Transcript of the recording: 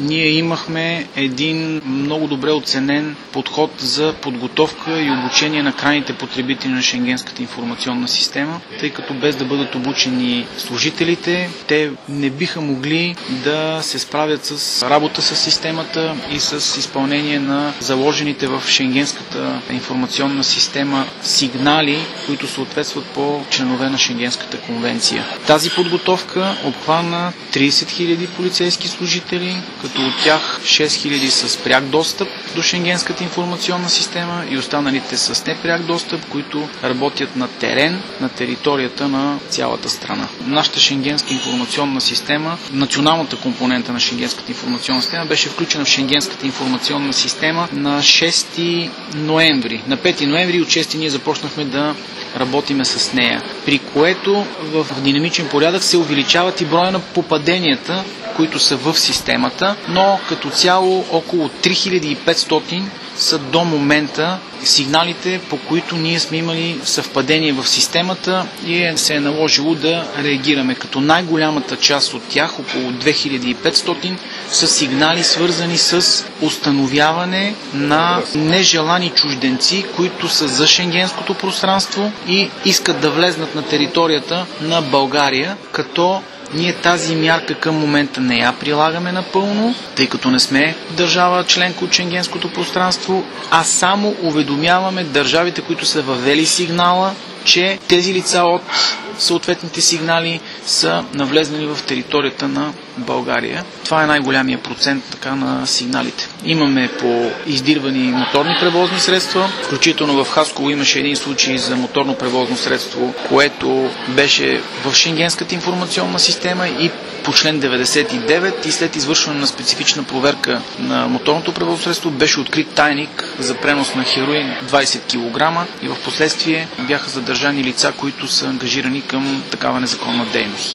ние имахме един много добре оценен подход за подготовка и обучение на крайните потребители на Шенгенската информационна система, тъй като без да бъдат обучени служителите, те не биха могли да се справят с работа с системата и с изпълнение на заложените в Шенгенската информационна система сигнали, които съответстват по членове на Шенгенската конвенция. Тази подготовка обхвана 30 000 полицейски служители, като от тях 6 000 с пряк достъп до Шенгенската информационна система и останалите с непряк достъп, които работят на терен, на територията на цялата страна. Нашата Шенгенска информационна система, националната компонента на Шенгенската информационна система, беше включена в Шенгенската информационна система на 6 ноември. На 5 ноември от 6 ние започнахме да работиме с нея, при което в динамичен порядък се увеличават и броя на попаденията, които са в системата, но като цяло около 3500 са до момента сигналите, по които ние сме имали съвпадение в системата и се е наложило да реагираме, като най-голямата част от тях, около 2500, са сигнали свързани с установяване на нежелани чужденци, които са за шенгенското пространство и искат да влезнат на територията на България, като ние тази мярка към момента не я прилагаме напълно, тъй като не сме държава членка от Шенгенското пространство, а само уведомяваме държавите, които са въвели сигнала, че тези лица от съответните сигнали са навлезнали в територията на България. Това е най-голямия процент така на сигналите. Имаме по издирвани моторни превозни средства, включително в Хасково имаше един случай за моторно превозно средство, което беше в Шенгенската информационна система и по член 99 и след извършване на специфична проверка на моторното превозно средство беше открит тайник за пренос на хероин 20 кг и в последствие бяха задържани лица, които са ангажирани към такава незаконна дейност.